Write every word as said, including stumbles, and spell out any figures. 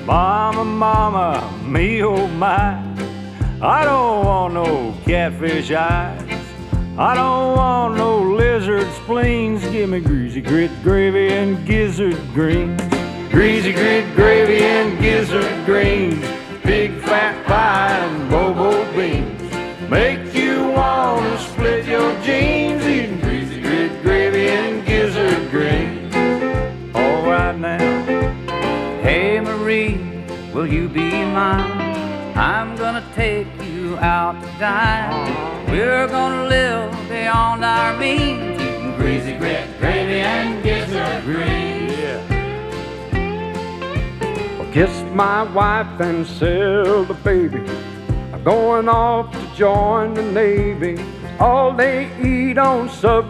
Mama, mama, me oh my, I don't want no catfish eyes. I don't want no lizard spleens. Give me greasy grit gravy and gizzard greens. Greasy grit gravy and gizzard greens. Big fat pie and bobo beans. Make you wanna split your jeans. Eating greasy grit gravy and gizzard greens. All right now. Hey Marie, will you be mine? I'm gonna take you out to dine. We're gonna live beyond our means, eating greasy grit gravy and gizzard greens. Well, kiss my wife and sell the baby. I'm going off to join the Navy. All they eat on Subway